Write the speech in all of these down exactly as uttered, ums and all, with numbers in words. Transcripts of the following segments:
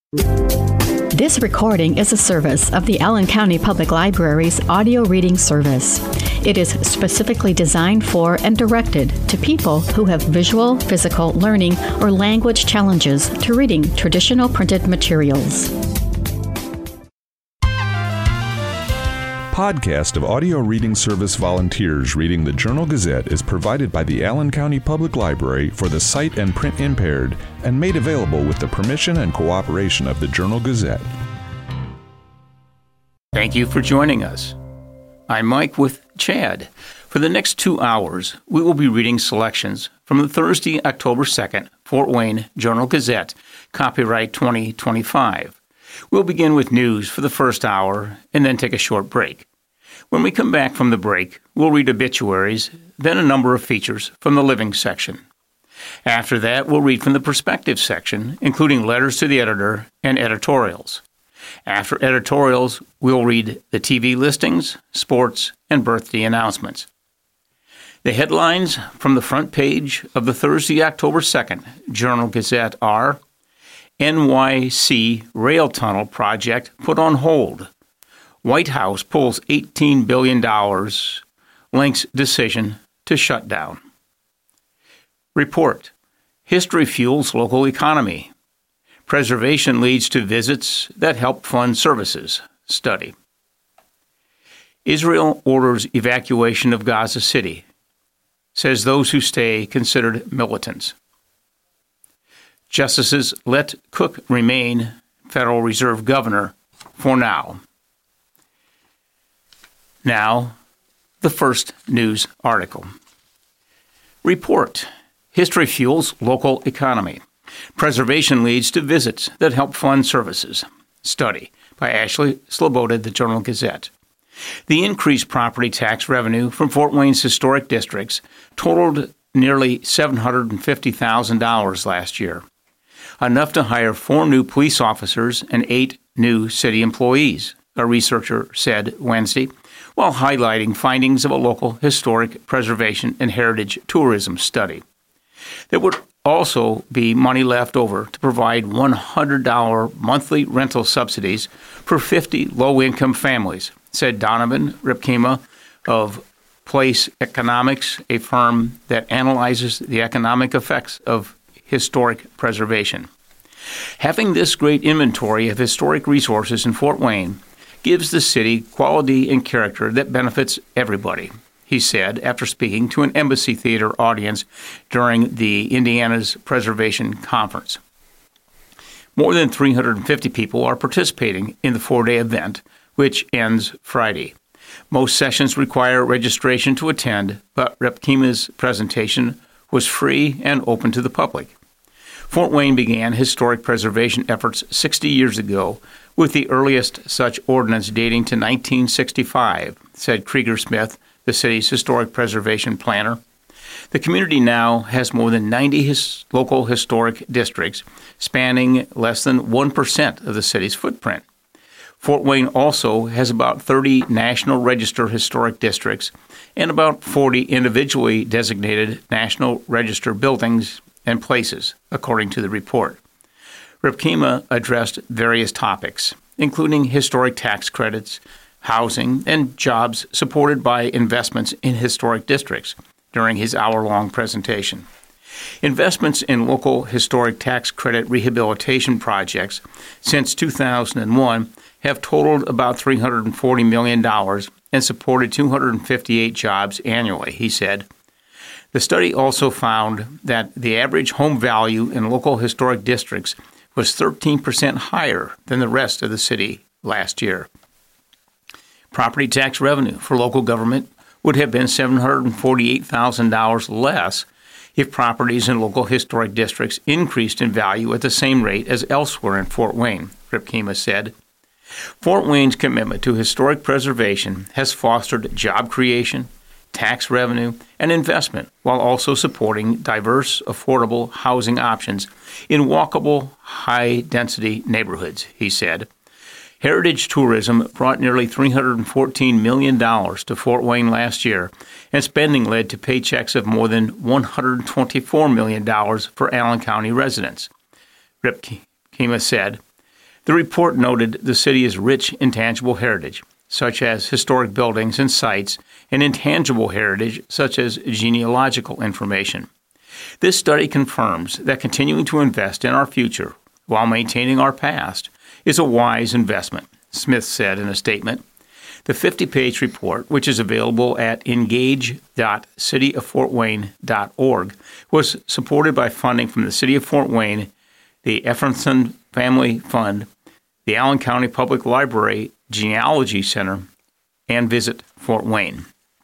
This recording is a service of the Allen County Public Library's audio reading service. It is specifically designed for and directed to people who have visual, physical, learning, or language challenges to reading traditional printed materials. Podcast of audio reading service volunteers reading the Journal-Gazette is provided by the Allen County Public Library for the sight and print impaired and made available with the permission and cooperation of the Journal-Gazette. Thank you for joining us. I'm Mike with Chad. For the next two hours, we will be reading selections from the Thursday, October second, Fort Wayne Journal-Gazette, copyright twenty twenty-five. We'll begin with news for the first hour and then take a short break. When we come back from the break, we'll read obituaries, then a number of features from the living section. After that, we'll read from the perspective section, including letters to the editor and editorials. After editorials, we'll read the T V listings, sports, and birthday announcements. The headlines from the front page of the Thursday, October second Journal-Gazette are N Y C Rail Tunnel Project put on hold. White House pulls eighteen billion dollars, links decision to shut down. Report. History fuels local economy. Preservation leads to visits that help fund services. Study. Israel orders evacuation of Gaza City. Says those who stay considered militants. Justices let Cook remain Federal Reserve Governor for now. Now, the first news article. Report. History fuels local economy. Preservation leads to visits that help fund services. Study by Ashley Sloboda, the Journal-Gazette. The increased property tax revenue from Fort Wayne's historic districts totaled nearly seven hundred fifty thousand dollars last year, enough to hire four new police officers and eight new city employees, a researcher said Wednesday, while highlighting findings of a local historic preservation and heritage tourism study. There would also be money left over to provide one hundred dollars monthly rental subsidies for fifty low-income families, said Donovan Ripkema of Place Economics, a firm that analyzes the economic effects of historic preservation. Having this great inventory of historic resources in Fort Wayne gives the city quality and character that benefits everybody, he said after speaking to an Embassy Theater audience during the Indiana's Preservation Conference. More than three hundred fifty people are participating in the four-day event, which ends Friday. Most sessions require registration to attend, but Ripkema's presentation was free and open to the public. Fort Wayne began historic preservation efforts sixty years ago, with the earliest such ordinance dating to nineteen sixty-five, said Krieger Smith, the city's historic preservation planner. The community now has more than ninety his local historic districts, spanning less than one percent of the city's footprint. Fort Wayne also has about thirty National Register historic districts and about forty individually designated National Register buildings and places, according to the report. Ripkema addressed various topics, including historic tax credits, housing, and jobs supported by investments in historic districts during his hour-long presentation. Investments in local historic tax credit rehabilitation projects since two thousand one have totaled about three hundred forty million dollars and supported two hundred fifty-eight jobs annually, he said. The study also found that the average home value in local historic districts was thirteen percent higher than the rest of the city last year. Property tax revenue for local government would have been seven hundred forty-eight thousand dollars less if properties in local historic districts increased in value at the same rate as elsewhere in Fort Wayne, Ripkema said. Fort Wayne's commitment to historic preservation has fostered job creation, tax revenue, and investment, while also supporting diverse, affordable housing options in walkable, high-density neighborhoods, he said. Heritage tourism brought nearly three hundred fourteen million dollars to Fort Wayne last year, and spending led to paychecks of more than one hundred twenty-four million dollars for Allen County residents. Ripkema said, The report noted the city is rich in tangible heritage, such as historic buildings and sites, and intangible heritage, such as genealogical information. This study confirms that continuing to invest in our future while maintaining our past is a wise investment, Smith said in a statement. The fifty-page report, which is available at engage dot city of fort wayne dot org, was supported by funding from the City of Fort Wayne, the Efferson Family Fund, the Allen County Public Library Genealogy Center, and Visit Fort Wayne.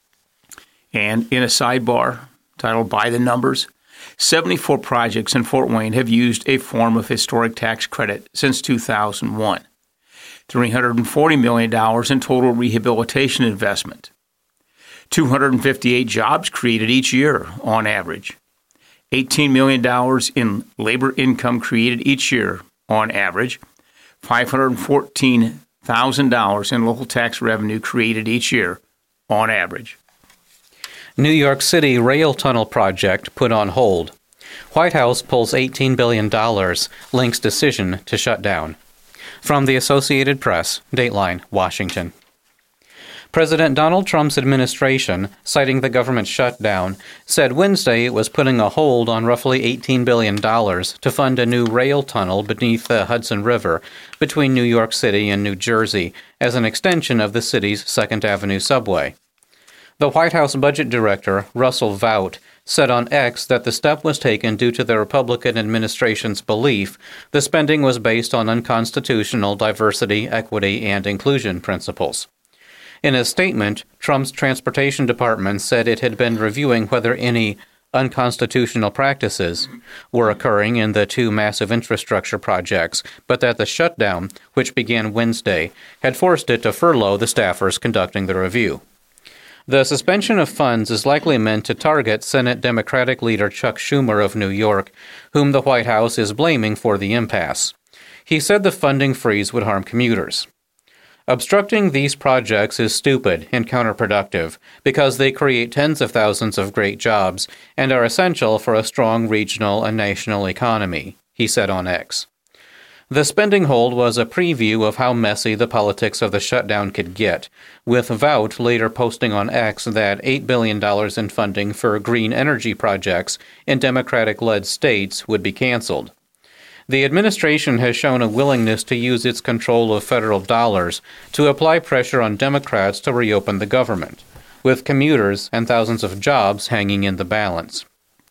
And in a sidebar titled By the Numbers, seventy-four projects in Fort Wayne have used a form of historic tax credit since two thousand one. three hundred forty million dollars in total rehabilitation investment. two hundred fifty-eight jobs created each year on average. eighteen million dollars in labor income created each year on average. five hundred fourteen thousand dollars in local tax revenue created each year on average. New York City rail tunnel project put on hold. White House pulls eighteen billion dollars, links decision to shut down. From the Associated Press, Dateline, Washington. President Donald Trump's administration, citing the government shutdown, said Wednesday it was putting a hold on roughly eighteen billion dollars to fund a new rail tunnel beneath the Hudson River between New York City and New Jersey as an extension of the city's Second Avenue subway. The White House Budget Director, Russell Vought, said on X that the step was taken due to the Republican administration's belief the spending was based on unconstitutional diversity, equity, and inclusion principles. In a statement, Trump's Transportation Department said it had been reviewing whether any unconstitutional practices were occurring in the two massive infrastructure projects, but that the shutdown, which began Wednesday, had forced it to furlough the staffers conducting the review. The suspension of funds is likely meant to target Senate Democratic leader Chuck Schumer of New York, whom the White House is blaming for the impasse. He said the funding freeze would harm commuters. Obstructing these projects is stupid and counterproductive because they create tens of thousands of great jobs and are essential for a strong regional and national economy, he said on X. The spending hold was a preview of how messy the politics of the shutdown could get, with Vought later posting on X that eight billion dollars in funding for green energy projects in Democratic-led states would be canceled. The administration has shown a willingness to use its control of federal dollars to apply pressure on Democrats to reopen the government, with commuters and thousands of jobs hanging in the balance.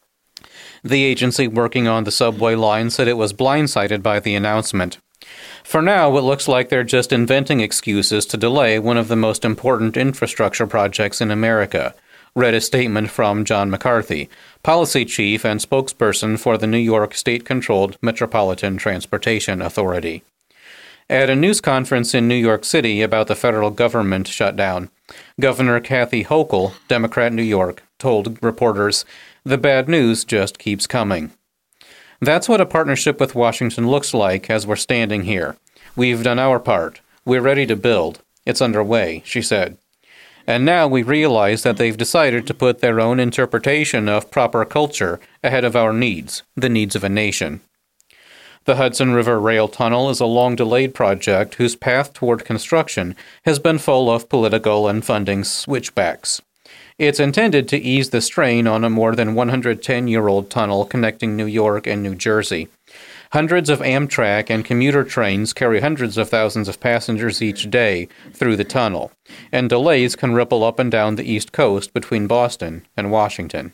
The agency working on the subway line said it was blindsided by the announcement. For now, it looks like they're just inventing excuses to delay one of the most important infrastructure projects in America, read a statement from John McCarthy, policy chief and spokesperson for the New York state-controlled Metropolitan Transportation Authority. At a news conference in New York City about the federal government shutdown, Governor Kathy Hochul, Democrat New York, told reporters, "The bad news just keeps coming." That's what a partnership with Washington looks like as we're standing here. We've done our part. We're ready to build. It's underway, she said. And now we realize that they've decided to put their own interpretation of proper culture ahead of our needs, the needs of a nation. The Hudson River Rail Tunnel is a long-delayed project whose path toward construction has been full of political and funding switchbacks. It's intended to ease the strain on a more than one hundred ten-year-old tunnel connecting New York and New Jersey. Hundreds of Amtrak and commuter trains carry hundreds of thousands of passengers each day through the tunnel, and delays can ripple up and down the East Coast between Boston and Washington.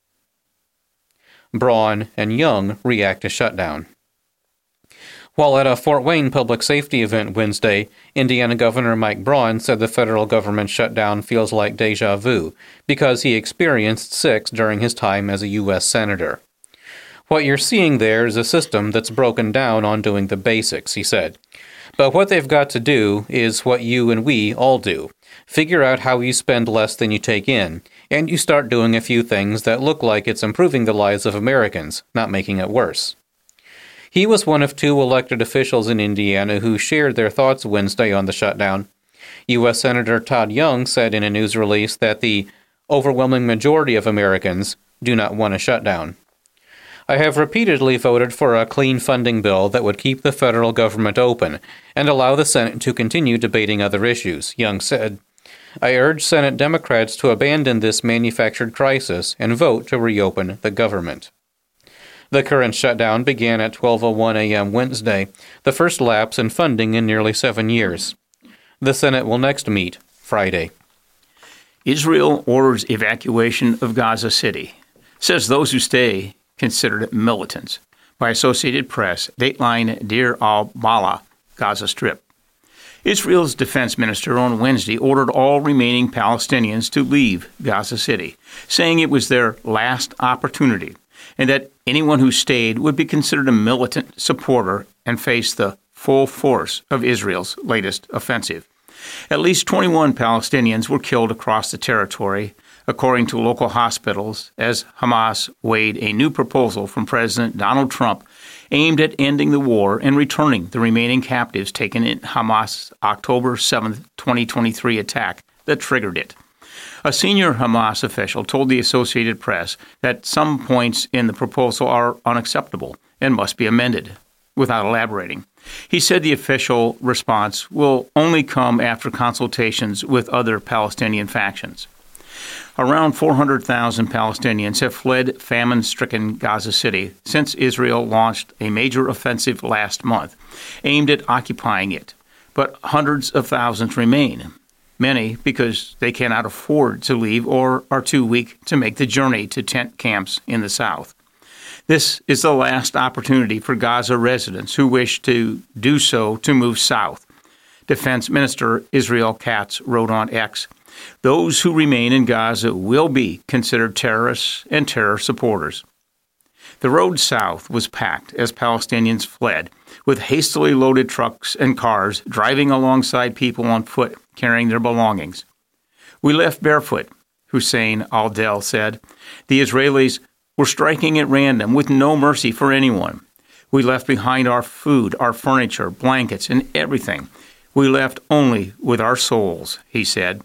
Braun and Young react to shutdown. While at a Fort Wayne public safety event Wednesday, Indiana Governor Mike Braun said the federal government shutdown feels like déjà vu because he experienced six during his time as a U S senator. What you're seeing there is a system that's broken down on doing the basics, he said. But what they've got to do is what you and we all do. Figure out how you spend less than you take in, and you start doing a few things that look like it's improving the lives of Americans, not making it worse. He was one of two elected officials in Indiana who shared their thoughts Wednesday on the shutdown. U S Senator Todd Young said in a news release that the overwhelming majority of Americans do not want a shutdown. I have repeatedly voted for a clean funding bill that would keep the federal government open and allow the Senate to continue debating other issues, Young said. I urge Senate Democrats to abandon this manufactured crisis and vote to reopen the government. The current shutdown began at twelve oh one a.m. Wednesday, the first lapse in funding in nearly seven years. The Senate will next meet Friday. Israel orders evacuation of Gaza City, says those who stay considered militants, by Associated Press, Dateline Deir al-Balah, Gaza Strip. Israel's defense minister on Wednesday ordered all remaining Palestinians to leave Gaza City, saying it was their last opportunity and that anyone who stayed would be considered a militant supporter and face the full force of Israel's latest offensive. At least twenty-one Palestinians were killed across the territory, according to local hospitals, as Hamas weighed a new proposal from President Donald Trump aimed at ending the war and returning the remaining captives taken in Hamas' October seventh, twenty twenty-three attack that triggered it. A senior Hamas official told the Associated Press that some points in the proposal are unacceptable and must be amended, without elaborating. He said the official response will only come after consultations with other Palestinian factions. Around four hundred thousand Palestinians have fled famine-stricken Gaza City since Israel launched a major offensive last month, aimed at occupying it. But hundreds of thousands remain, many because they cannot afford to leave or are too weak to make the journey to tent camps in the south. This is the last opportunity for Gaza residents who wish to do so to move south. Defense Minister Israel Katz wrote on X, "Those who remain in Gaza will be considered terrorists and terror supporters." The road south was packed as Palestinians fled, with hastily loaded trucks and cars driving alongside people on foot carrying their belongings. "We left barefoot," Hussein Aldel said. "The Israelis were striking at random with no mercy for anyone. We left behind our food, our furniture, blankets, and everything. We left only with our souls," he said.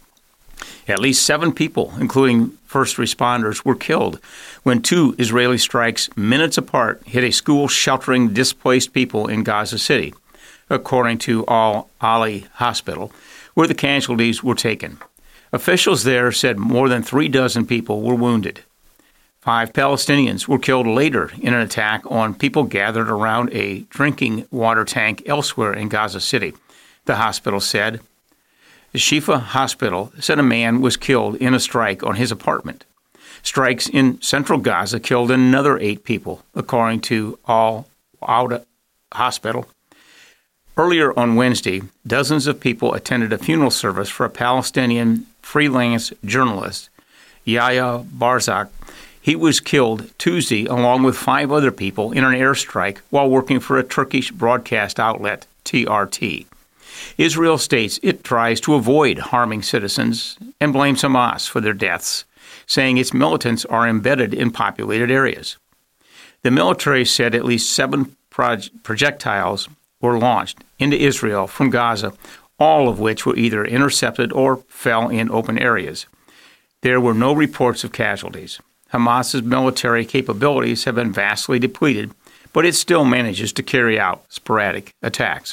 At least seven people, including first responders, were killed when two Israeli strikes minutes apart hit a school sheltering displaced people in Gaza City, according to Al-Ali Hospital, where the casualties were taken. Officials there said more than three dozen people were wounded. Five Palestinians were killed later in an attack on people gathered around a drinking water tank elsewhere in Gaza City, the hospital said. The Shifa Hospital said a man was killed in a strike on his apartment. Strikes in central Gaza killed another eight people, according to Al-Auda Hospital. Earlier on Wednesday, dozens of people attended a funeral service for a Palestinian freelance journalist, Yahya Barzak. He was killed Tuesday along with five other people in an airstrike while working for a Turkish broadcast outlet, T R T. Israel states it tries to avoid harming citizens and blames Hamas for their deaths, saying its militants are embedded in populated areas. The military said at least seven proj- projectiles were launched into Israel from Gaza, all of which were either intercepted or fell in open areas. There were no reports of casualties. Hamas's military capabilities have been vastly depleted, but it still manages to carry out sporadic attacks.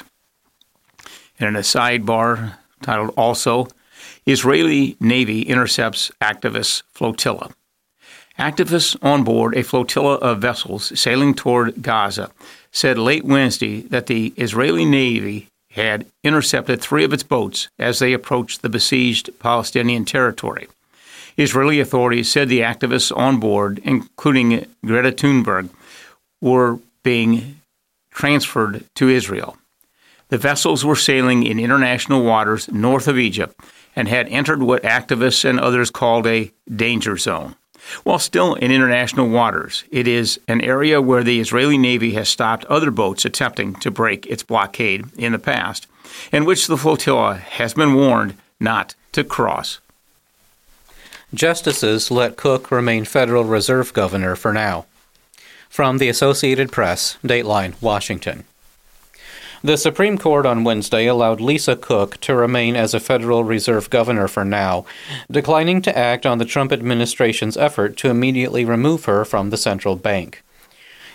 And in a sidebar titled Also, Israeli Navy intercepts activists flotilla. Activists on board a flotilla of vessels sailing toward Gaza said late Wednesday that the Israeli Navy had intercepted three of its boats as they approached the besieged Palestinian territory. Israeli authorities said the activists on board, including Greta Thunberg, were being transferred to Israel. The vessels were sailing in international waters north of Egypt and had entered what activists and others called a danger zone. While still in international waters, it is an area where the Israeli Navy has stopped other boats attempting to break its blockade in the past, and which the flotilla has been warned not to cross. Justices let Cook remain Federal Reserve Governor for now. From the Associated Press, Dateline, Washington. The Supreme Court on Wednesday allowed Lisa Cook to remain as a Federal Reserve Governor for now, declining to act on the Trump administration's effort to immediately remove her from the central bank.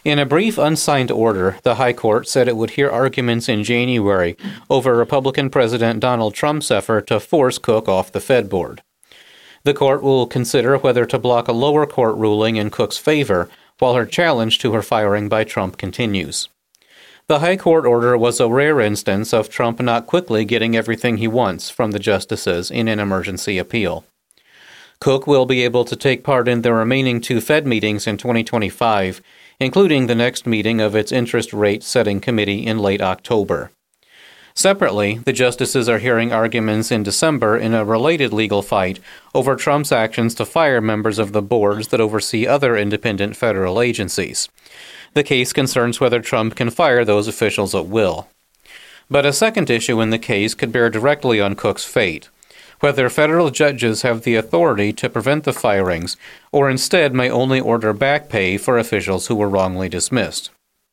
In a brief unsigned order, the High Court said it would hear arguments in January over Republican President Donald Trump's effort to force Cook off the Fed board. The court will consider whether to block a lower court ruling in Cook's favor while her challenge to her firing by Trump continues. The High Court order was a rare instance of Trump not quickly getting everything he wants from the justices in an emergency appeal. Cook will be able to take part in the remaining two Fed meetings in twenty twenty-five, including the next meeting of its interest rate setting committee in late October. Separately, the justices are hearing arguments in December in a related legal fight over Trump's actions to fire members of the boards that oversee other independent federal agencies. The case concerns whether Trump can fire those officials at will. But a second issue in the case could bear directly on Cook's fate: whether federal judges have the authority to prevent the firings, or instead may only order back pay for officials who were wrongly dismissed.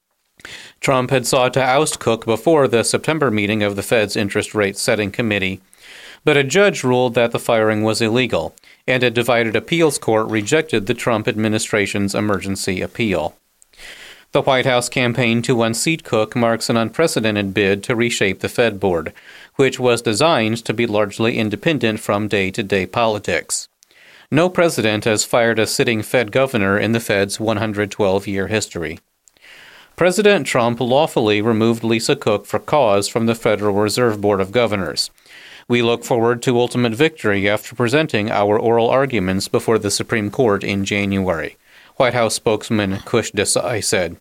Trump had sought to oust Cook before the September meeting of the Fed's interest rate setting committee, but a judge ruled that the firing was illegal, and a divided appeals court rejected the Trump administration's emergency appeal. The White House campaign to unseat Cook marks an unprecedented bid to reshape the Fed board, which was designed to be largely independent from day-to-day politics. No president has fired a sitting Fed governor in the Fed's one hundred twelve year history. President Trump lawfully removed Lisa Cook for cause from the Federal Reserve Board of Governors. We look forward to ultimate victory after presenting our oral arguments before the Supreme Court in January, White House spokesman Kush Desai said.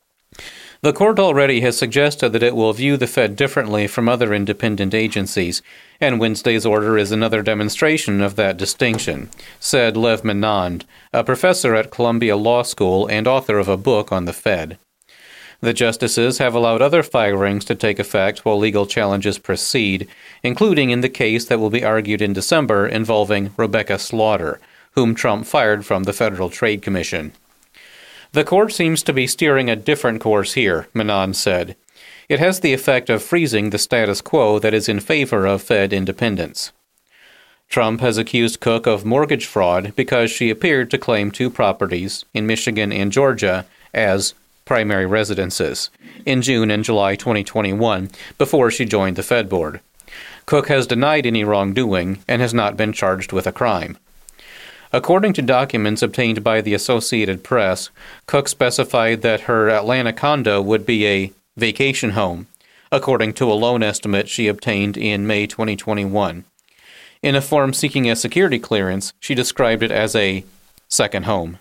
The court already has suggested that it will view the Fed differently from other independent agencies, and Wednesday's order is another demonstration of that distinction, said Lev Menand, a professor at Columbia Law School and author of a book on the Fed. The justices have allowed other firings to take effect while legal challenges proceed, including in the case that will be argued in December involving Rebecca Slaughter, whom Trump fired from the Federal Trade Commission. The court seems to be steering a different course here, Menand said. It has the effect of freezing the status quo that is in favor of Fed independence. Trump has accused Cook of mortgage fraud because she appeared to claim two properties, in Michigan and Georgia, as primary residences in June and July twenty twenty-one, before she joined the Fed board. Cook has denied any wrongdoing and has not been charged with a crime. According to documents obtained by the Associated Press, Cook specified that her Atlanta condo would be a vacation home, according to a loan estimate she obtained in May twenty twenty-one. In a form seeking a security clearance, she described it as a second home.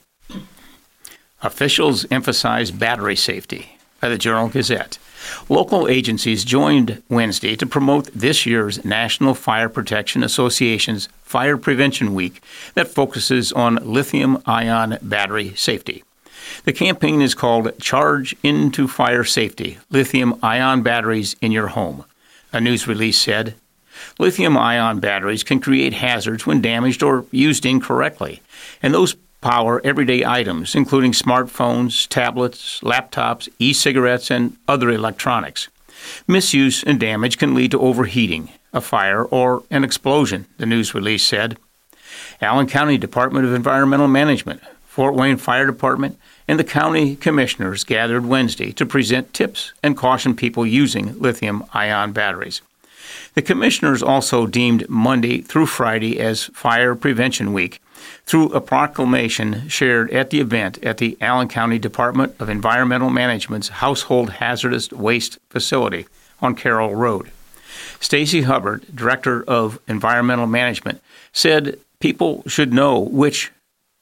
Officials emphasize battery safety by the Journal-Gazette. Local agencies joined Wednesday to promote this year's National Fire Protection Association's Fire Prevention Week that focuses on lithium-ion battery safety. The campaign is called Charge Into Fire Safety, Lithium-Ion Batteries in Your Home. A news release said, lithium-ion batteries can create hazards when damaged or used incorrectly, and those power everyday items, including smartphones, tablets, laptops, e-cigarettes, and other electronics. Misuse and damage can lead to overheating, a fire, or an explosion, the news release said. Allen County Department of Environmental Management, Fort Wayne Fire Department, and the county commissioners gathered Wednesday to present tips and caution people using lithium-ion batteries. The commissioners also deemed Monday through Friday as Fire Prevention Week through a proclamation shared at the event at the Allen County Department of Environmental Management's Household Hazardous Waste Facility on Carroll Road. Stacy Hubbard, Director of Environmental Management, said people should know which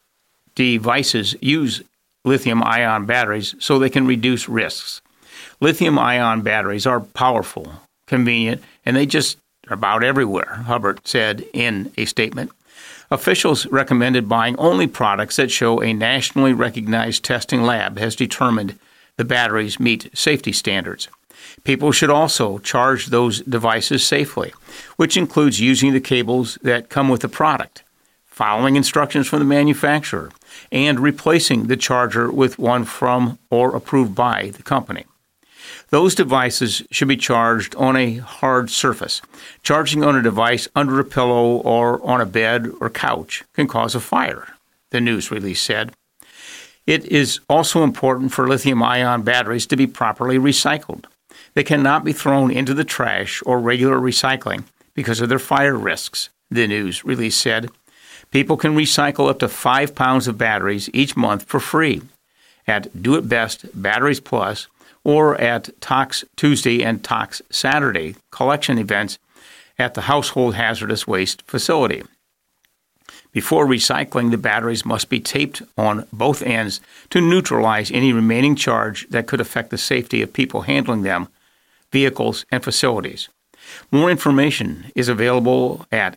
devices use lithium-ion batteries so they can reduce risks. Lithium-ion batteries are powerful, convenient, and they just are about everywhere, Hubbard said in a statement. Officials recommended buying only products that show a nationally recognized testing lab has determined the batteries meet safety standards. People should also charge those devices safely, which includes using the cables that come with the product, following instructions from the manufacturer, and replacing the charger with one from or approved by the company. Those devices should be charged on a hard surface. Charging on a device under a pillow or on a bed or couch can cause a fire, the news release said. It is also important for lithium-ion batteries to be properly recycled. They cannot be thrown into the trash or regular recycling because of their fire risks, the news release said. People can recycle up to five pounds of batteries each month for free at Do It Best Batteries Plus or at Tox Tuesday and Tox Saturday collection events at the Household Hazardous Waste Facility. Before recycling, the batteries must be taped on both ends to neutralize any remaining charge that could affect the safety of people handling them, vehicles, and facilities. More information is available at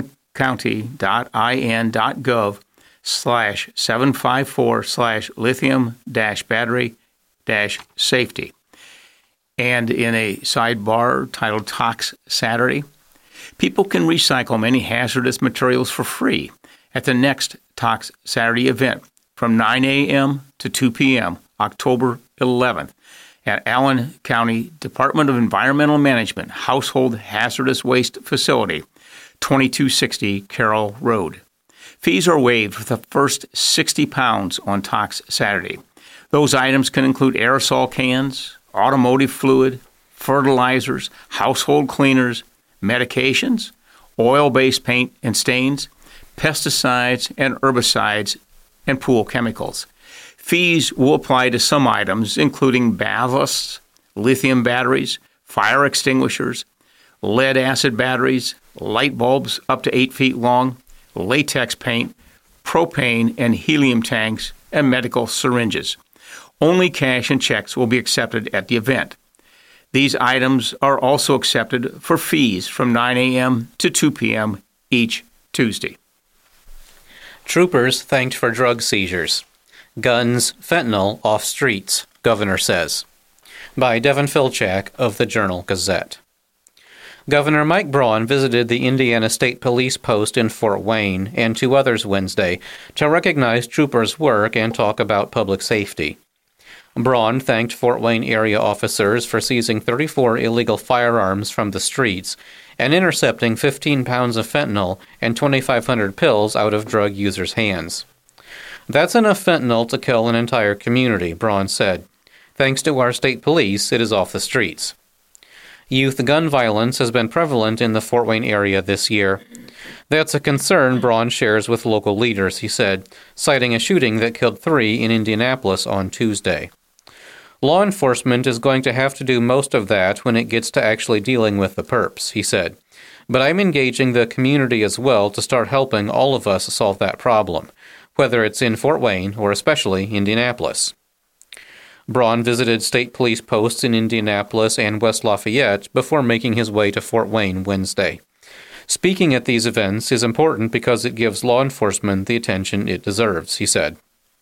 allencounty.in.gov slash 754 slash lithium dash battery dash safety. And in a sidebar titled Tox Saturday, people can recycle many hazardous materials for free at the next Tox Saturday event from nine a.m. to two p.m. October eleventh at Allen County Department of Environmental Management Household Hazardous Waste Facility, twenty-two sixty Carroll Road. Fees are waived for the first sixty pounds on Tox Saturday. Those items can include aerosol cans, automotive fluid, fertilizers, household cleaners, medications, oil-based paint and stains, pesticides and herbicides, and pool chemicals. Fees will apply to some items, including ballasts, lithium batteries, fire extinguishers, lead-acid batteries, light bulbs up to eight feet long, latex paint, propane and helium tanks, and medical syringes. Only cash and checks will be accepted at the event. These items are also accepted for fees from nine a.m. to two p.m. each Tuesday. Troopers thanked for drug seizures. Guns, fentanyl off streets, governor says. By Devin Filchak of the Journal-Gazette. Governor Mike Braun visited the Indiana State Police Post in Fort Wayne and two others Wednesday to recognize troopers' work and talk about public safety. Braun thanked Fort Wayne area officers for seizing thirty-four illegal firearms from the streets and intercepting fifteen pounds of fentanyl and twenty-five hundred pills out of drug users' hands. That's enough fentanyl to kill an entire community, Braun said. Thanks to our state police, it is off the streets. Youth gun violence has been prevalent in the Fort Wayne area this year. That's a concern Braun shares with local leaders, he said, citing a shooting that killed three in Indianapolis on Tuesday. Law enforcement is going to have to do most of that when it gets to actually dealing with the perps, he said. But I'm engaging the community as well to start helping all of us solve that problem, whether it's in Fort Wayne or especially Indianapolis. Braun visited state police posts in Indianapolis and West Lafayette before making his way to Fort Wayne Wednesday. Speaking at these events is important because it gives law enforcement the attention it deserves, he said.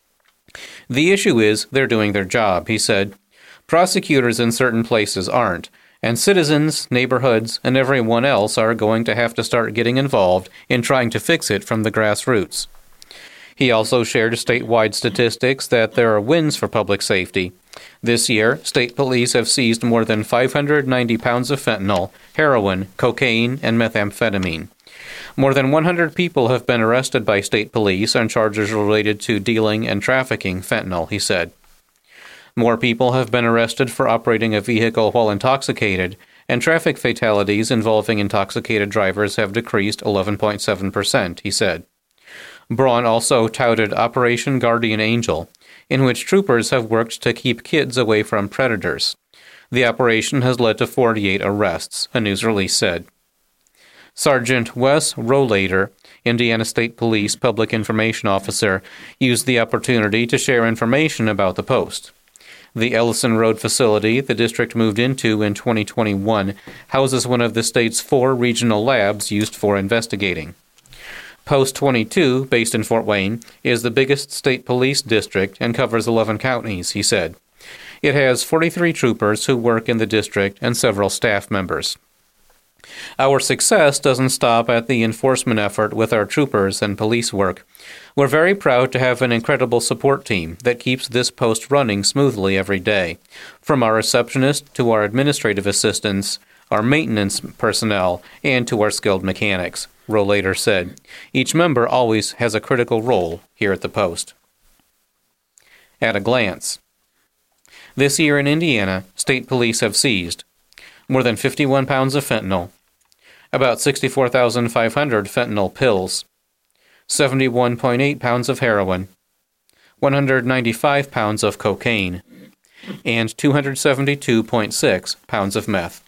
The issue is they're doing their job, he said. Prosecutors in certain places aren't, and citizens, neighborhoods, and everyone else are going to have to start getting involved in trying to fix it from the grassroots. He also shared statewide statistics that there are wins for public safety. This year, state police have seized more than five hundred ninety pounds of fentanyl, heroin, cocaine, and methamphetamine. More than one hundred people have been arrested by state police on charges related to dealing and trafficking fentanyl, he said. More people have been arrested for operating a vehicle while intoxicated, and traffic fatalities involving intoxicated drivers have decreased eleven point seven percent, he said. Braun also touted Operation Guardian Angel, in which troopers have worked to keep kids away from predators. The operation has led to forty-eight arrests, a news release said. Sergeant Wes Rollader, Indiana State Police Public Information Officer, used the opportunity to share information about the post. The Ellison Road facility the district moved into in twenty twenty-one houses one of the state's four regional labs used for investigating. Post twenty-two, based in Fort Wayne, is the biggest state police district and covers eleven counties, he said. It has forty-three troopers who work in the district and several staff members. Our success doesn't stop at the enforcement effort with our troopers and police work. We're very proud to have an incredible support team that keeps this post running smoothly every day, from our receptionist to our administrative assistants, our maintenance personnel, and to our skilled mechanics, Rollader said. Each member always has a critical role here at the post. at a glance. This year in Indiana, state police have seized more than fifty-one pounds of fentanyl, about sixty-four thousand five hundred fentanyl pills, seventy-one point eight pounds of heroin, one hundred ninety-five pounds of cocaine, and two hundred seventy-two point six pounds of meth.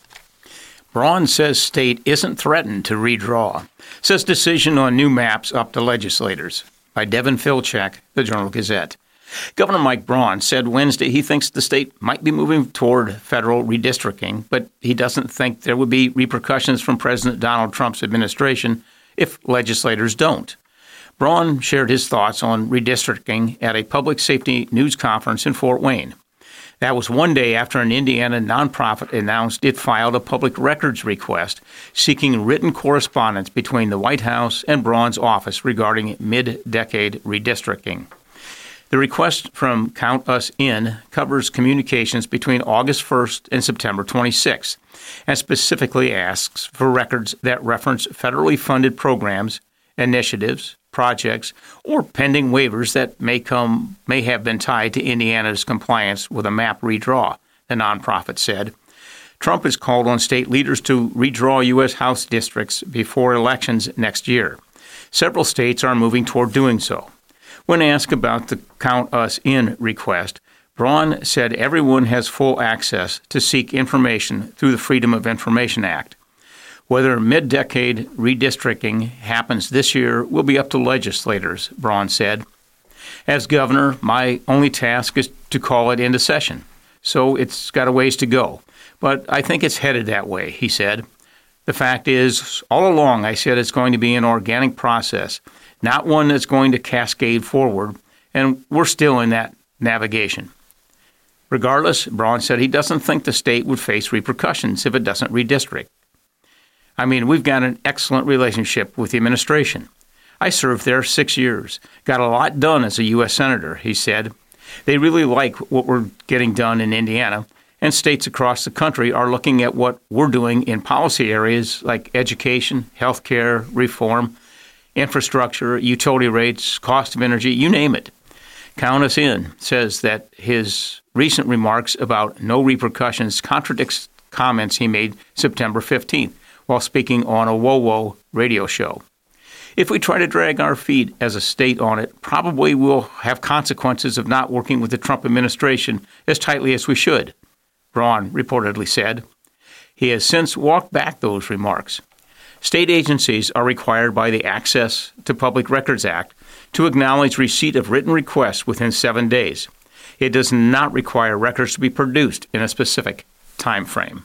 Braun says state isn't threatened to redraw. Says decision on new maps up to legislators. By Devin Filchak, the Journal-Gazette. Governor Mike Braun said Wednesday he thinks the state might be moving toward federal redistricting, but he doesn't think there would be repercussions from President Donald Trump's administration if legislators don't. Braun shared his thoughts on redistricting at a public safety news conference in Fort Wayne. That was one day after an Indiana nonprofit announced it filed a public records request seeking written correspondence between the White House and Braun's office regarding mid-decade redistricting. The request from Count Us In covers communications between August first and September twenty-sixth, and specifically asks for records that reference federally funded programs, initiatives, projects, or pending waivers that may come may have been tied to Indiana's compliance with a map redraw, the nonprofit said. Trump has called on state leaders to redraw U S House districts before elections next year. Several states are moving toward doing so. When asked about the Count Us In request, Braun said everyone has full access to seek information through the Freedom of Information Act. Whether mid-decade redistricting happens this year will be up to legislators, Braun said. As governor, my only task is to call it into session, so it's got a ways to go. But I think it's headed that way, he said. The fact is, all along I said it's going to be an organic process, not one that's going to cascade forward, and we're still in that navigation. Regardless, Braun said he doesn't think the state would face repercussions if it doesn't redistrict. I mean, we've got an excellent relationship with the administration. I served there six years, got a lot done as a U S Senator, he said. They really like what we're getting done in Indiana, and states across the country are looking at what we're doing in policy areas like education, health care, reform, infrastructure, utility rates, cost of energy, you name it. Count Us In says that his recent remarks about no repercussions contradicts comments he made September fifteenth. While speaking on a W O W O radio show. If we try to drag our feet as a state on it, probably we'll have consequences of not working with the Trump administration as tightly as we should, Braun reportedly said. He has since walked back those remarks. State agencies are required by the Access to Public Records Act to acknowledge receipt of written requests within seven days. It does not require records to be produced in a specific time frame.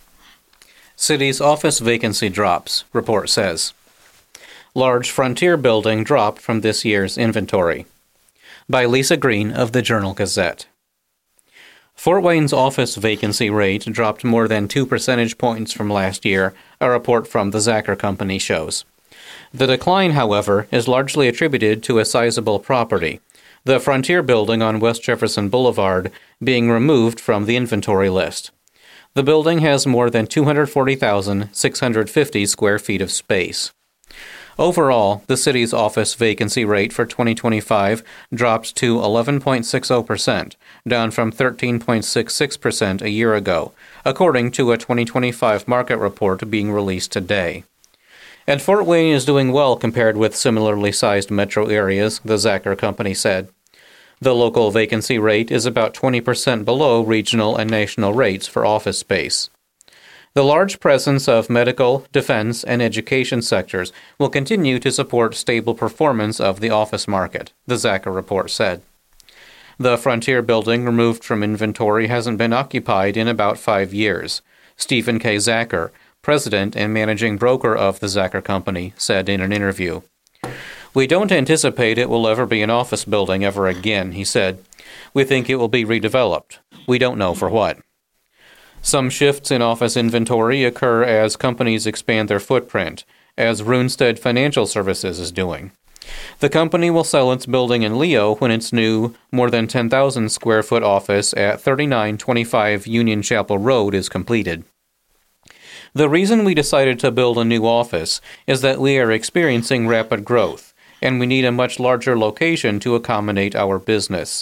City's office vacancy drops, report says. Large Frontier building dropped from this year's inventory. By Lisa Green of the Journal-Gazette. Fort Wayne's office vacancy rate dropped more than two percentage points from last year, a report from the Zacher Company shows. The decline, however, is largely attributed to a sizable property, the Frontier building on West Jefferson Boulevard, being removed from the inventory list. The building has more than two hundred forty thousand six hundred fifty square feet of space. Overall, the city's office vacancy rate for twenty twenty-five dropped to eleven point six zero percent, down from thirteen point six six percent a year ago, according to a twenty twenty-five market report being released today. And Fort Wayne is doing well compared with similarly sized metro areas, the Zacher Company said. The local vacancy rate is about twenty percent below regional and national rates for office space. The large presence of medical, defense, and education sectors will continue to support stable performance of the office market, the Zacher report said. The Frontier building removed from inventory hasn't been occupied in about five years. Stephen K. Zacher, president and managing broker of the Zacher Company, said in an interview. We don't anticipate it will ever be an office building ever again, he said. We think it will be redeveloped. We don't know for what. Some shifts in office inventory occur as companies expand their footprint, as Runestad Financial Services is doing. The company will sell its building in Leo when its new, more than ten thousand square foot office at thirty-nine twenty-five Union Chapel Road is completed. The reason we decided to build a new office is that we are experiencing rapid growth, and we need a much larger location to accommodate our business.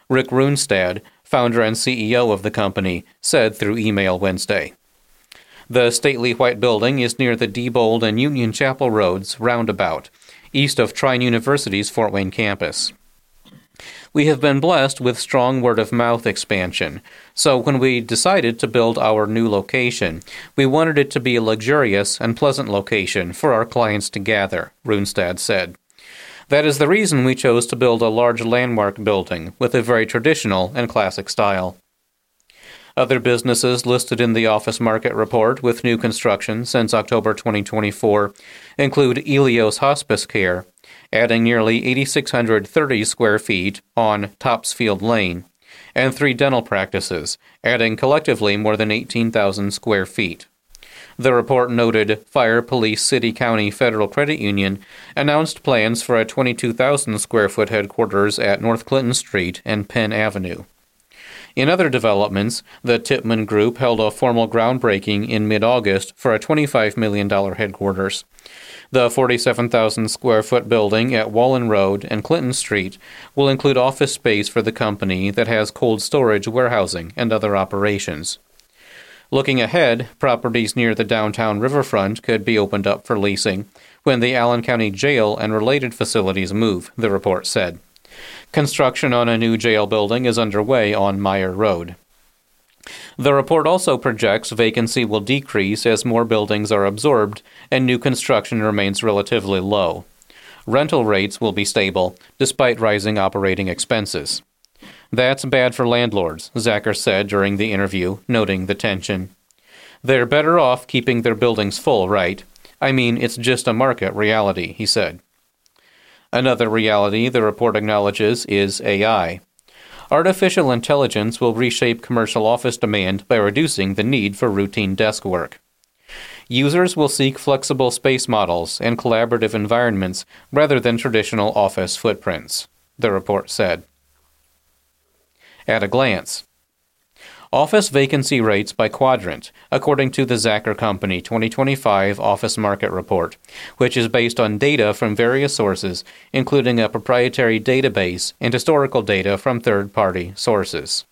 Rick Runestad, founder and C E O of the company, said through email Wednesday. The stately white building is near the Diebold and Union Chapel Roads roundabout, east of Trine University's Fort Wayne campus. We have been blessed with strong word-of-mouth expansion, so when we decided to build our new location, we wanted it to be a luxurious and pleasant location for our clients to gather, Runestad said. That is the reason we chose to build a large landmark building with a very traditional and classic style. Other businesses listed in the office market report with new construction since October twenty twenty-four include Elios Hospice Care, adding nearly eight thousand six hundred thirty square feet on Topsfield Lane, and three dental practices, adding collectively more than eighteen thousand square feet. The report noted Fire, Police, City, County, Federal Credit Union announced plans for a twenty-two thousand square foot headquarters at North Clinton Street and Penn Avenue. In other developments, the Tippmann Group held a formal groundbreaking in mid-August for a twenty-five million dollars headquarters. The forty-seven thousand square foot building at Wallen Road and Clinton Street will include office space for the company that has cold storage, warehousing, and other operations. Looking ahead, properties near the downtown riverfront could be opened up for leasing when the Allen County Jail and related facilities move, the report said. Construction on a new jail building is underway on Meyer Road. The report also projects vacancy will decrease as more buildings are absorbed and new construction remains relatively low. Rental rates will be stable, despite rising operating expenses. That's bad for landlords, Zacher said during the interview, noting the tension. They're better off keeping their buildings full, right? I mean, it's just a market reality, he said. Another reality the report acknowledges is A I. Artificial intelligence will reshape commercial office demand by reducing the need for routine desk work. Users will seek flexible space models and collaborative environments rather than traditional office footprints, the report said. At a glance. Office vacancy rates by quadrant, according to the Zacher Company twenty twenty-five Office Market Report, which is based on data from various sources, including a proprietary database and historical data from third-party sources.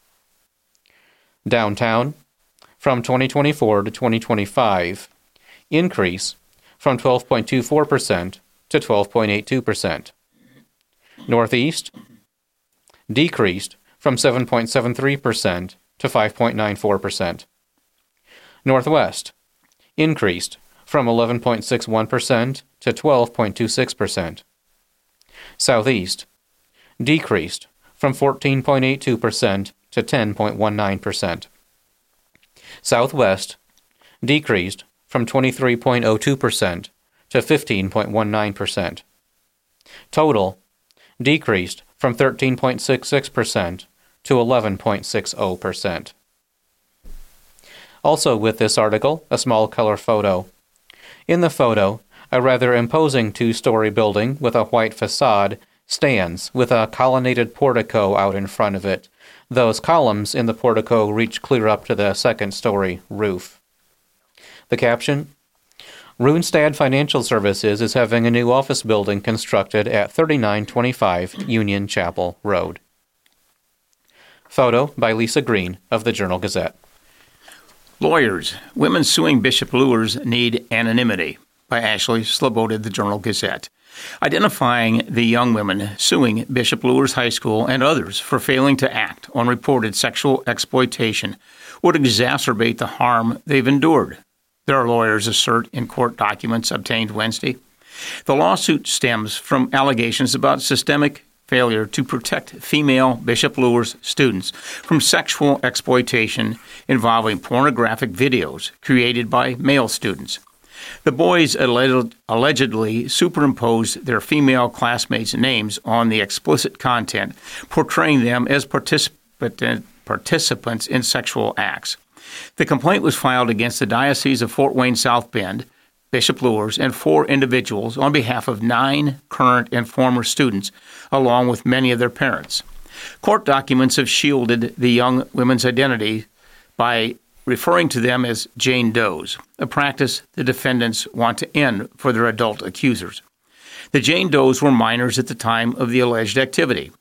Downtown, from twenty twenty-four to twenty twenty-five, increase from twelve point two four percent to twelve point eight two percent. Northeast, decreased from seven point seven three percent to five point nine four percent. Northwest, increased from eleven point six one percent to twelve point two six percent. Southeast, decreased from fourteen point eight two percent to ten point one nine percent. Southwest, decreased from twenty-three point zero two percent to fifteen point one nine percent. Total, decreased from thirteen point six six percent to eleven point six zero percent. Also with this article, a small color photo. In the photo, a rather imposing two-story building with a white facade stands with a colonnaded portico out in front of it. Those columns in the portico reach clear up to the second-story roof. The caption, Runestad Financial Services is having a new office building constructed at thirty-nine twenty-five Union Chapel Road. Photo by Lisa Green of the Journal-Gazette. Lawyers, women suing Bishop Luers need anonymity, by Ashley Sloboded, the Journal-Gazette. Identifying the young women suing Bishop Luers High School and others for failing to act on reported sexual exploitation would exacerbate the harm they've endured, their lawyers assert in court documents obtained Wednesday. The lawsuit stems from allegations about systemic failure to protect female Bishop Luers students from sexual exploitation involving pornographic videos created by male students. The boys alleged, allegedly superimposed their female classmates' names on the explicit content, portraying them as participant, participants in sexual acts. The complaint was filed against the Diocese of Fort Wayne South Bend, Bishop Luers, and four individuals on behalf of nine current and former students, along with many of their parents. Court documents have shielded the young women's identity by referring to them as Jane Does, a practice the defendants want to end for their adult accusers. The Jane Does were minors at the time of the alleged activity.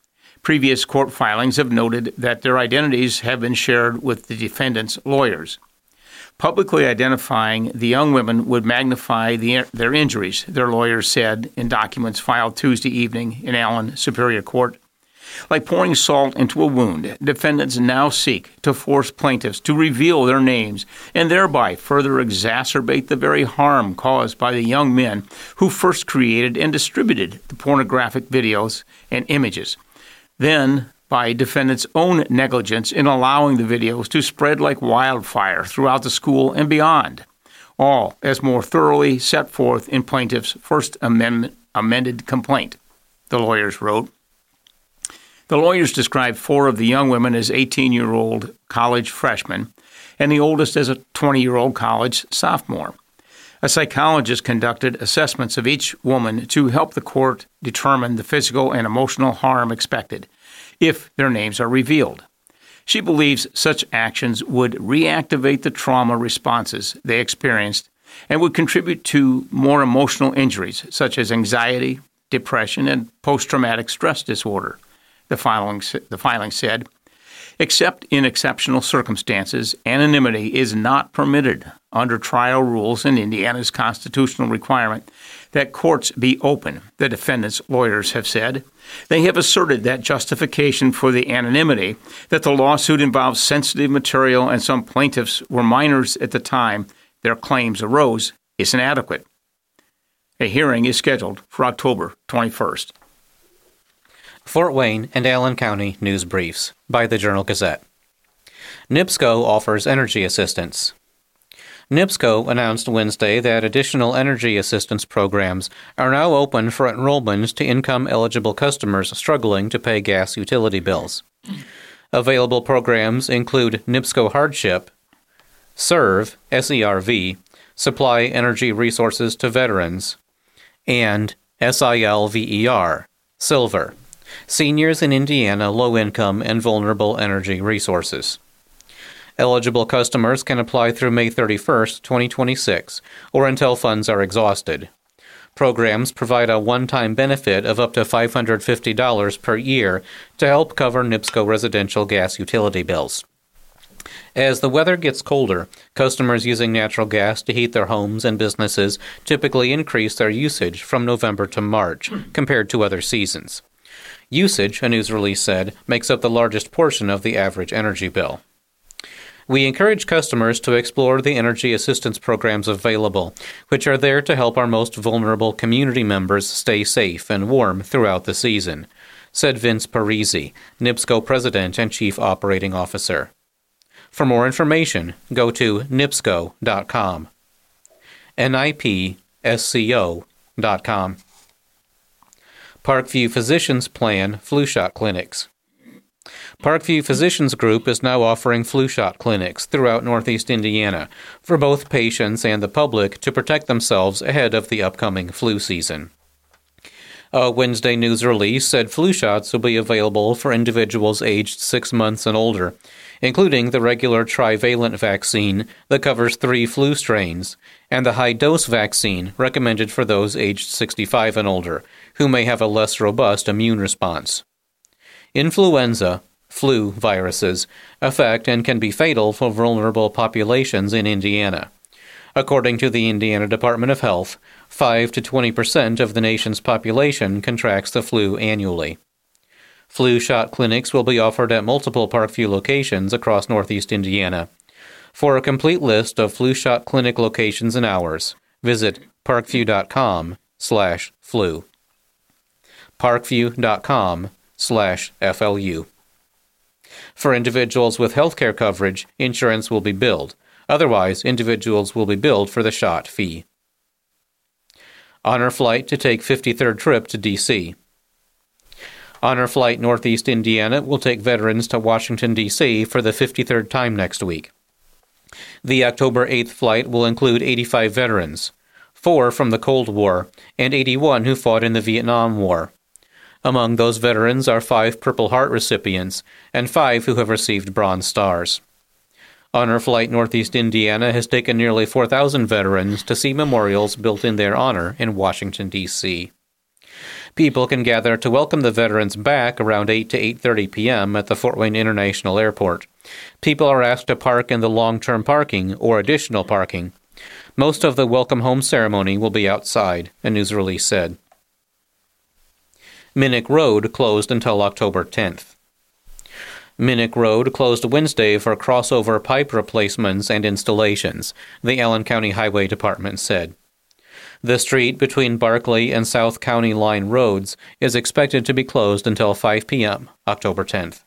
Previous court filings have noted that their identities have been shared with the defendants' lawyers. Publicly identifying the young women would magnify the, their injuries, their lawyers said in documents filed Tuesday evening in Allen Superior Court. Like pouring salt into a wound, defendants now seek to force plaintiffs to reveal their names and thereby further exacerbate the very harm caused by the young men who first created and distributed the pornographic videos and images. Then, by defendants' own negligence in allowing the videos to spread like wildfire throughout the school and beyond, all as more thoroughly set forth in plaintiff's First Amendment amended complaint, the lawyers wrote. The lawyers described four of the young women as eighteen-year-old college freshmen and the oldest as a twenty-year-old college sophomore. A psychologist conducted assessments of each woman to help the court determine the physical and emotional harm expected if their names are revealed. She believes such actions would reactivate the trauma responses they experienced and would contribute to more emotional injuries such as anxiety, depression, and post-traumatic stress disorder, the filing, the filing said. Except in exceptional circumstances, anonymity is not permitted under trial rules and Indiana's constitutional requirement that courts be open, the defendants' lawyers have said. They have asserted that justification for the anonymity, that the lawsuit involves sensitive material and some plaintiffs were minors at the time their claims arose, is inadequate. A hearing is scheduled for October twenty-first. Fort Wayne and Allen County News Briefs by the Journal-Gazette. NIPSCO offers energy assistance. NIPSCO announced Wednesday that additional energy assistance programs are now open for enrollment to income-eligible customers struggling to pay gas utility bills. Available programs include NIPSCO Hardship, SERV, S E R V, Supply Energy Resources to Veterans, and S I L V E R, Silver, Seniors in Indiana Low-Income and Vulnerable Energy Resources. Eligible customers can apply through May thirty-first, twenty twenty-six, or until funds are exhausted. Programs provide a one-time benefit of up to five hundred fifty dollars per year to help cover NIPSCO residential gas utility bills. As the weather gets colder, customers using natural gas to heat their homes and businesses typically increase their usage from November to March compared to other seasons. Usage, a news release said, makes up the largest portion of the average energy bill. We encourage customers to explore the energy assistance programs available, which are there to help our most vulnerable community members stay safe and warm throughout the season, said Vince Parisi, NIPSCO President and Chief Operating Officer. For more information, go to nipsco dot com. N I P S C O dot com. Parkview Physicians plan flu shot clinics. Parkview Physicians Group is now offering flu shot clinics throughout Northeast Indiana for both patients and the public to protect themselves ahead of the upcoming flu season. A Wednesday news release said flu shots will be available for individuals aged six months and older, including the regular trivalent vaccine that covers three flu strains, and the high-dose vaccine recommended for those aged sixty-five and older, who may have a less robust immune response. Influenza, flu viruses, affect and can be fatal for vulnerable populations in Indiana. According to the Indiana Department of Health, five to twenty percent of the nation's population contracts the flu annually. Flu shot clinics will be offered at multiple Parkview locations across Northeast Indiana. For a complete list of flu shot clinic locations and hours, visit parkview.com slash flu. parkview.com slash FLU. For individuals with healthcare coverage, insurance will be billed. Otherwise, individuals will be billed for the shot fee. Honor flight to take fifty-third trip to D C Honor Flight Northeast Indiana will take veterans to Washington, D C for the fifty-third time next week. The October eighth flight will include eighty-five veterans, four from the Cold War, and eighty-one who fought in the Vietnam War. Among those veterans are five Purple Heart recipients and five who have received Bronze Stars. Honor Flight Northeast Indiana has taken nearly four thousand veterans to see memorials built in their honor in Washington, D C People can gather to welcome the veterans back around eight to eight thirty p.m. at the Fort Wayne International Airport. People are asked to park in the long-term parking or additional parking. Most of the welcome home ceremony will be outside, a news release said. Minnick Road closed until October tenth. Minnick Road closed Wednesday for crossover pipe replacements and installations, the Allen County Highway Department said. The street between Barkley and South County Line roads is expected to be closed until five p.m., October tenth.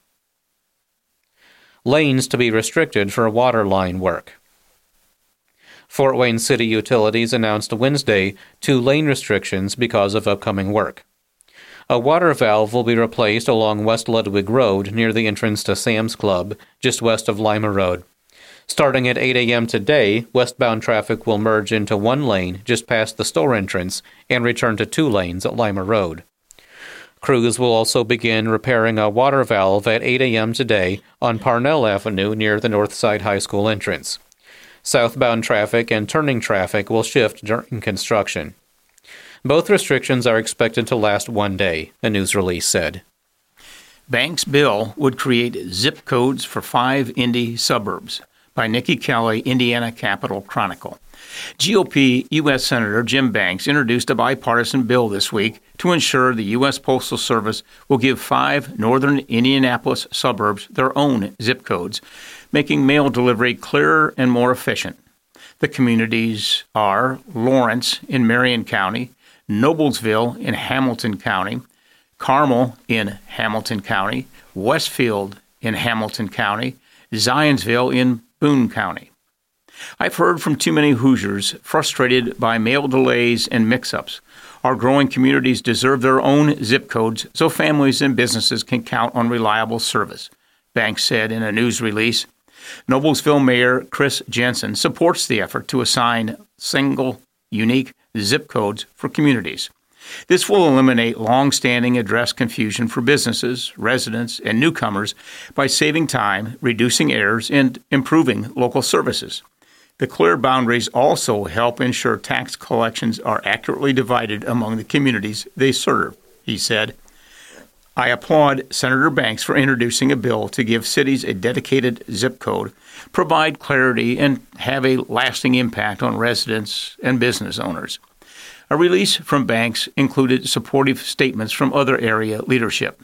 Lanes to be restricted for water line work. Fort Wayne City Utilities announced Wednesday two lane restrictions because of upcoming work. A water valve will be replaced along West Ludwig Road near the entrance to Sam's Club, just west of Lima Road. Starting at eight a.m. today, westbound traffic will merge into one lane just past the store entrance and return to two lanes at Lima Road. Crews will also begin repairing a water valve at eight a.m. today on Parnell Avenue near the Northside High School entrance. Southbound traffic and turning traffic will shift during construction. Both restrictions are expected to last one day, a news release said. Banks' bill would create zip codes for five Indy suburbs, by Nikki Kelly, Indiana Capital Chronicle. G O P U S Senator Jim Banks introduced a bipartisan bill this week to ensure the U S Postal Service will give five northern Indianapolis suburbs their own zip codes, making mail delivery clearer and more efficient. The communities are Lawrence in Marion County, Noblesville in Hamilton County, Carmel in Hamilton County, Westfield in Hamilton County, Zionsville in Boone County. I've heard from too many Hoosiers frustrated by mail delays and mix-ups. Our growing communities deserve their own zip codes so families and businesses can count on reliable service, Banks said in a news release. Noblesville Mayor Chris Jensen supports the effort to assign single, unique zip codes for communities. This will eliminate long-standing address confusion for businesses, residents, and newcomers by saving time, reducing errors, and improving local services. The clear boundaries also help ensure tax collections are accurately divided among the communities they serve, he said. I applaud Senator Banks for introducing a bill to give cities a dedicated zip code, provide clarity, and have a lasting impact on residents and business owners. A release from Banks included supportive statements from other area leadership.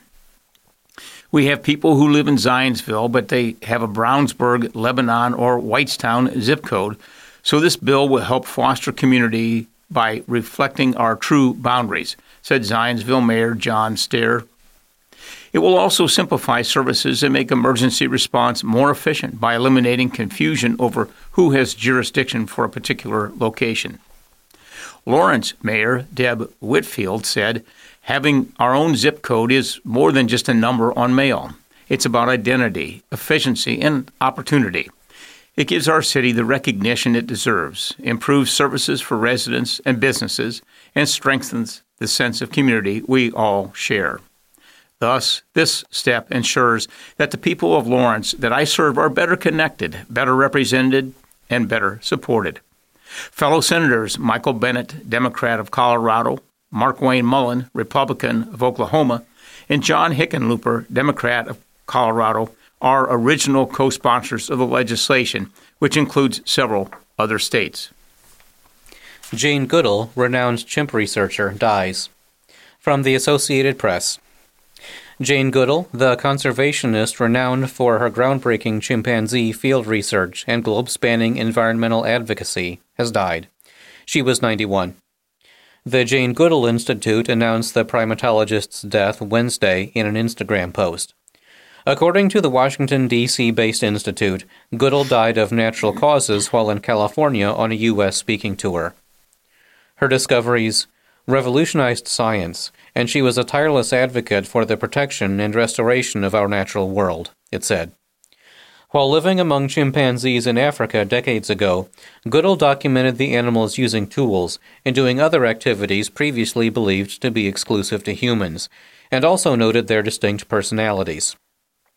We have people who live in Zionsville, but they have a Brownsburg, Lebanon, or Whitestown zip code, so this bill will help foster community by reflecting our true boundaries, said Zionsville Mayor John Stair. It will also simplify services and make emergency response more efficient by eliminating confusion over who has jurisdiction for a particular location. Lawrence Mayor Deb Whitfield said, having our own zip code is more than just a number on mail. It's about identity, efficiency, and opportunity. It gives our city the recognition it deserves, improves services for residents and businesses, and strengthens the sense of community we all share. Thus, this step ensures that the people of Lawrence that I serve are better connected, better represented, and better supported. Fellow Senators Michael Bennet, Democrat of Colorado, Mark Wayne Mullen, Republican of Oklahoma, and John Hickenlooper, Democrat of Colorado, are original co-sponsors of the legislation, which includes several other states. Jane Goodall, renowned chimp researcher, dies. From the Associated Press. Jane Goodall, the conservationist renowned for her groundbreaking chimpanzee field research and globe-spanning environmental advocacy, has died. She was ninety-one. The Jane Goodall Institute announced the primatologist's death Wednesday in an Instagram post. According to the Washington, D C based institute, Goodall died of natural causes while in California on a U S speaking tour. Her discoveries revolutionized science, and she was a tireless advocate for the protection and restoration of our natural world, it said. While living among chimpanzees in Africa decades ago, Goodall documented the animals using tools and doing other activities previously believed to be exclusive to humans, and also noted their distinct personalities.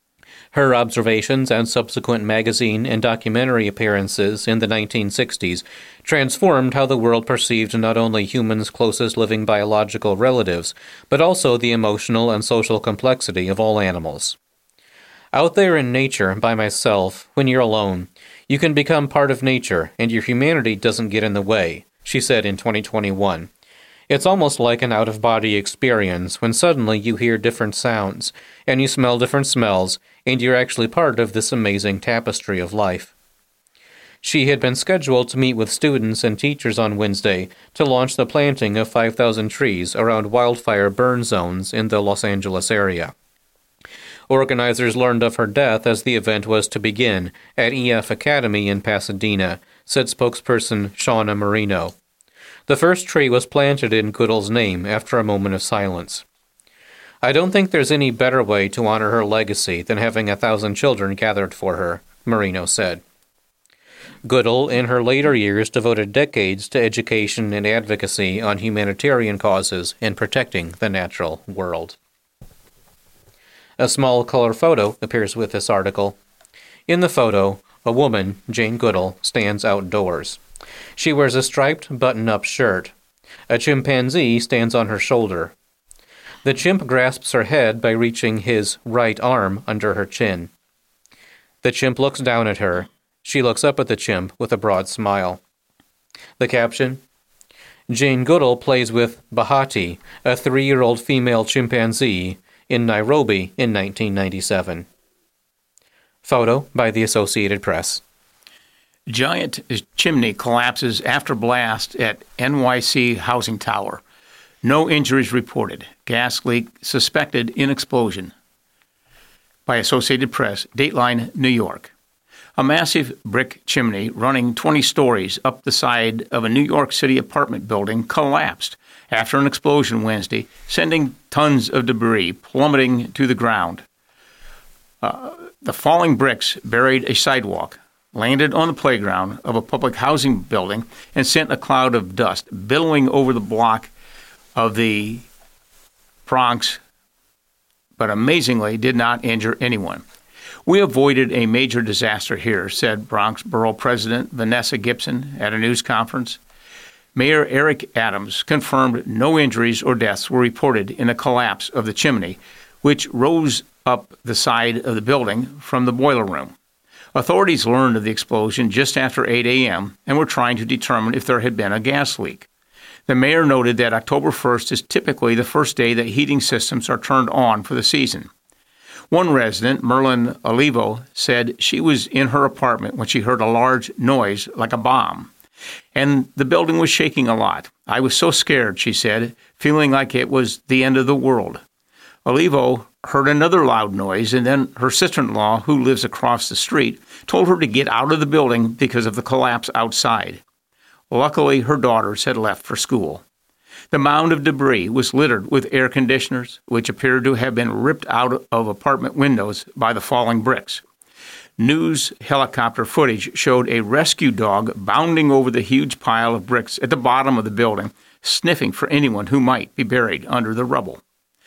Her observations and subsequent magazine and documentary appearances in the nineteen sixties transformed how the world perceived not only humans' closest living biological relatives, but also the emotional and social complexity of all animals. Out there in nature, by myself, when you're alone, you can become part of nature and your humanity doesn't get in the way, she said in twenty twenty-one. It's almost like an out-of-body experience when suddenly you hear different sounds, and you smell different smells, and you're actually part of this amazing tapestry of life. She had been scheduled to meet with students and teachers on Wednesday to launch the planting of five thousand trees around wildfire burn zones in the Los Angeles area. Organizers learned of her death as the event was to begin at E F Academy in Pasadena, said spokesperson Shauna Marino. The first tree was planted in Goodall's name after a moment of silence. I don't think there's any better way to honor her legacy than having a thousand children gathered for her, Marino said. Goodall, in her later years, devoted decades to education and advocacy on humanitarian causes and protecting the natural world. A small color photo appears with this article. In the photo, a woman, Jane Goodall, stands outdoors. She wears a striped button-up shirt. A chimpanzee stands on her shoulder. The chimp grasps her head by reaching his right arm under her chin. The chimp looks down at her. She looks up at the chimp with a broad smile. The caption, Jane Goodall plays with Bahati, a three-year-old female chimpanzee, in Nairobi in nineteen ninety-seven. Photo by the Associated Press. Giant chimney collapses after blast at N Y C housing tower. No injuries reported. Gas leak suspected in explosion. By Associated Press, Dateline, New York. A massive brick chimney running twenty stories up the side of a New York City apartment building collapsed after an explosion Wednesday, sending tons of debris plummeting to the ground. Uh, the falling bricks buried a sidewalk, landed on the playground of a public housing building, and sent a cloud of dust billowing over the block of the Bronx, but amazingly did not injure anyone. We avoided a major disaster here, said Bronx Borough President Vanessa Gibson at a news conference. Mayor Eric Adams confirmed no injuries or deaths were reported in the collapse of the chimney, which rose up the side of the building from the boiler room. Authorities learned of the explosion just after eight a.m. and were trying to determine if there had been a gas leak. The mayor noted that October first is typically the first day that heating systems are turned on for the season. One resident, Merlin Olivo, said she was in her apartment when she heard a large noise like a bomb, and the building was shaking a lot. I was so scared, she said, feeling like it was the end of the world. Olivo heard another loud noise, and then her sister-in-law, who lives across the street, told her to get out of the building because of the collapse outside. Luckily, her daughters had left for school. The mound of debris was littered with air conditioners, which appeared to have been ripped out of apartment windows by the falling bricks. News helicopter footage showed a rescue dog bounding over the huge pile of bricks at the bottom of the building, sniffing for anyone who might be buried under the rubble.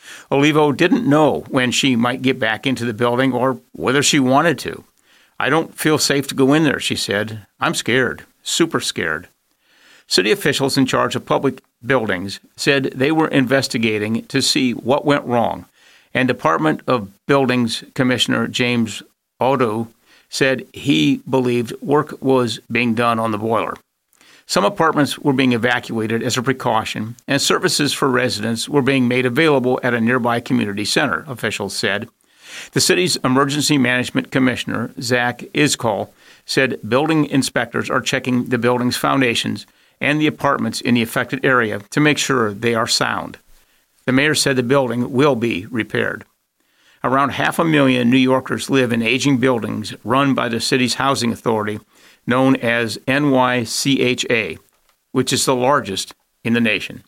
Olivo didn't know when she might get back into the building or whether she wanted to. I don't feel safe to go in there, she said. I'm scared, super scared. City officials in charge of public buildings said they were investigating to see what went wrong, and Department of Buildings Commissioner James Odo said he believed work was being done on the boiler. Some apartments were being evacuated as a precaution, and services for residents were being made available at a nearby community center, officials said. The city's emergency management commissioner, Zach Iskall, said building inspectors are checking the building's foundations and the apartments in the affected area to make sure they are sound. The mayor said the building will be repaired. Around half a million New Yorkers live in aging buildings run by the city's housing authority, known as N Y C H A, which is the largest in the nation.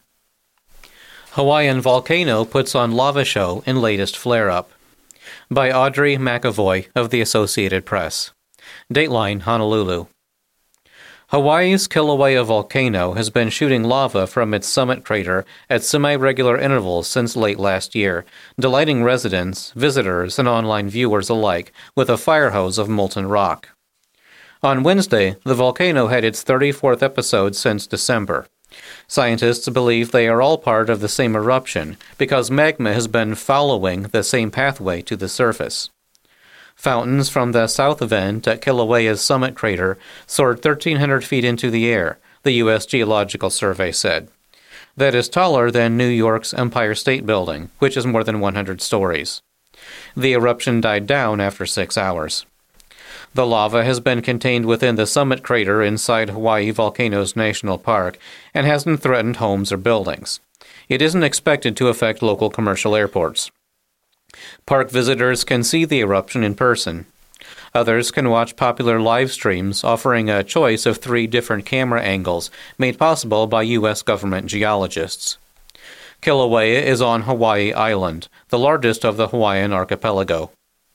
Hawaiian volcano puts on lava show in latest flare-up. By Audrey McAvoy of the Associated Press. Dateline, Honolulu. Hawaii's Kilauea volcano has been shooting lava from its summit crater at semi-regular intervals since late last year, delighting residents, visitors, and online viewers alike with a fire hose of molten rock. On Wednesday, the volcano had its thirty-fourth episode since December. Scientists believe they are all part of the same eruption because magma has been following the same pathway to the surface. Fountains from the south vent at Kilauea's summit crater soared thirteen hundred feet into the air, the U S Geological Survey said. That is taller than New York's Empire State Building, which is more than one hundred stories. The eruption died down after six hours. The lava has been contained within the summit crater inside Hawaii Volcanoes National Park and hasn't threatened homes or buildings. It isn't expected to affect local commercial airports. Park visitors can see the eruption in person. Others can watch popular live streams offering a choice of three different camera angles made possible by U S government geologists. Kilauea is on Hawaii Island, the largest of the Hawaiian archipelago.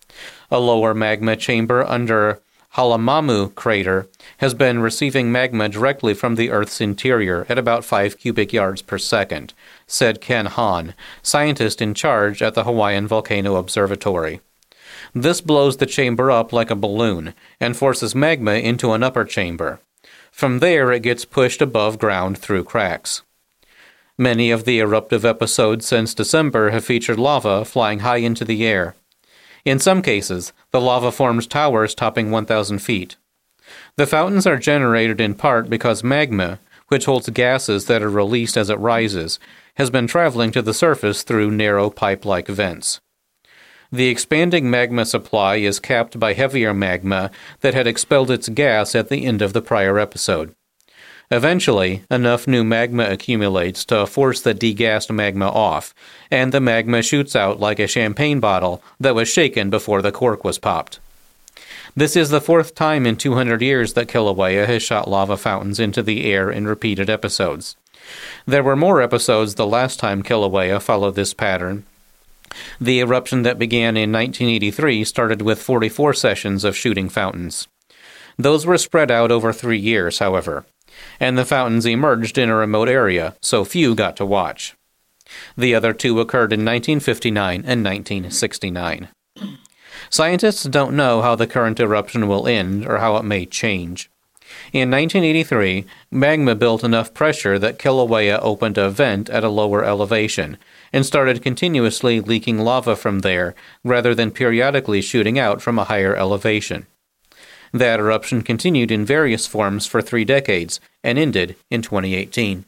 A lower magma chamber under Halemamu crater has been receiving magma directly from the Earth's interior at about five cubic yards per second, said Ken Hahn, scientist in charge at the Hawaiian Volcano Observatory. This blows the chamber up like a balloon and forces magma into an upper chamber. From there it gets pushed above ground through cracks. Many of the eruptive episodes since December have featured lava flying high into the air. In some cases, the lava forms towers topping one thousand feet. The fountains are generated in part because magma, which holds gases that are released as it rises, has been traveling to the surface through narrow pipe-like vents. The expanding magma supply is capped by heavier magma that had expelled its gas at the end of the prior episode. Eventually, enough new magma accumulates to force the degassed magma off, and the magma shoots out like a champagne bottle that was shaken before the cork was popped. This is the fourth time in two hundred years that Kilauea has shot lava fountains into the air in repeated episodes. There were more episodes the last time Kilauea followed this pattern. The eruption that began in nineteen eighty-three started with forty-four sessions of shooting fountains. Those were spread out over three years, however, and the fountains emerged in a remote area, so few got to watch. The other two occurred in nineteen fifty-nine and nineteen sixty-nine. Scientists don't know how the current eruption will end or how it may change. In nineteen eighty-three, magma built enough pressure that Kilauea opened a vent at a lower elevation and started continuously leaking lava from there rather than periodically shooting out from a higher elevation. That eruption continued in various forms for three decades and ended in twenty eighteen.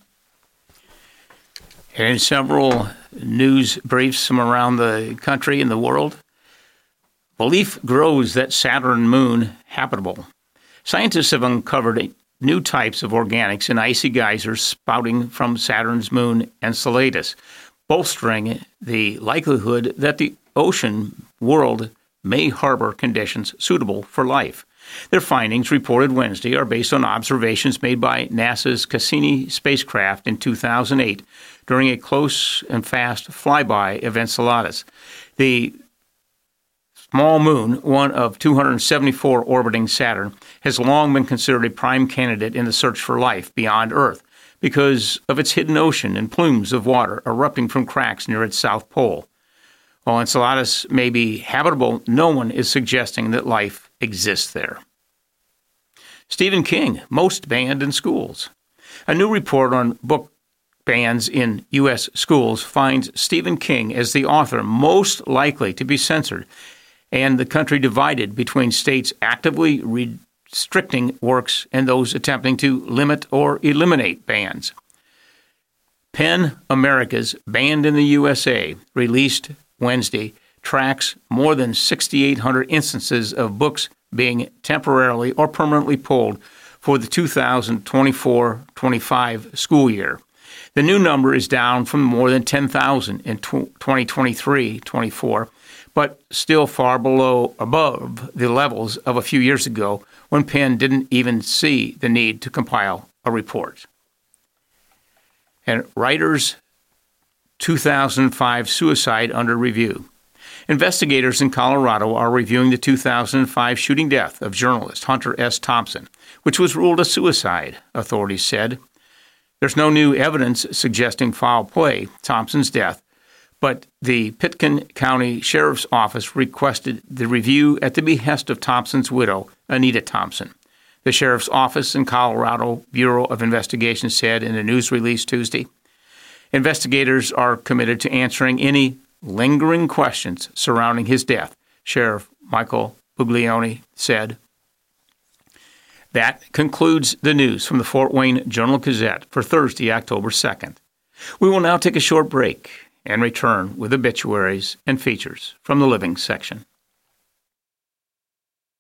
In several news briefs from around the country and the world, belief grows that Saturn moon habitable. Scientists have uncovered new types of organics in icy geysers spouting from Saturn's moon Enceladus, bolstering the likelihood that the ocean world may harbor conditions suitable for life. Their findings, reported Wednesday, are based on observations made by NASA's Cassini spacecraft in two thousand eight during a close and fast flyby of Enceladus. The small moon, one of two hundred seventy-four orbiting Saturn, has long been considered a prime candidate in the search for life beyond Earth because of its hidden ocean and plumes of water erupting from cracks near its south pole. While Enceladus may be habitable, no one is suggesting that life exists there. Stephen King, most banned in schools. A new report on book bans in U S schools finds Stephen King as the author most likely to be censored, and the country divided between states actively restricting works and those attempting to limit or eliminate bans. PEN America's Banned in the U S A, released Wednesday, tracks more than six thousand eight hundred instances of books being temporarily or permanently pulled for the two thousand twenty-four twenty-five school year. The new number is down from more than ten thousand in twenty twenty-three twenty-four, but still far below above the levels of a few years ago when PEN didn't even see the need to compile a report. And Writers two thousand five suicide under review. Investigators in Colorado are reviewing the two thousand five shooting death of journalist Hunter S. Thompson, which was ruled a suicide, authorities said. There's no new evidence suggesting foul play, Thompson's death, but the Pitkin County Sheriff's Office requested the review at the behest of Thompson's widow, Anita Thompson. The Sheriff's Office and Colorado Bureau of Investigation said in a news release Tuesday. Investigators are committed to answering any lingering questions surrounding his death, Sheriff Michael Buglione said. That concludes the news from the Fort Wayne Journal-Gazette for Thursday, October second. We will now take a short break and return with obituaries and features from the living section.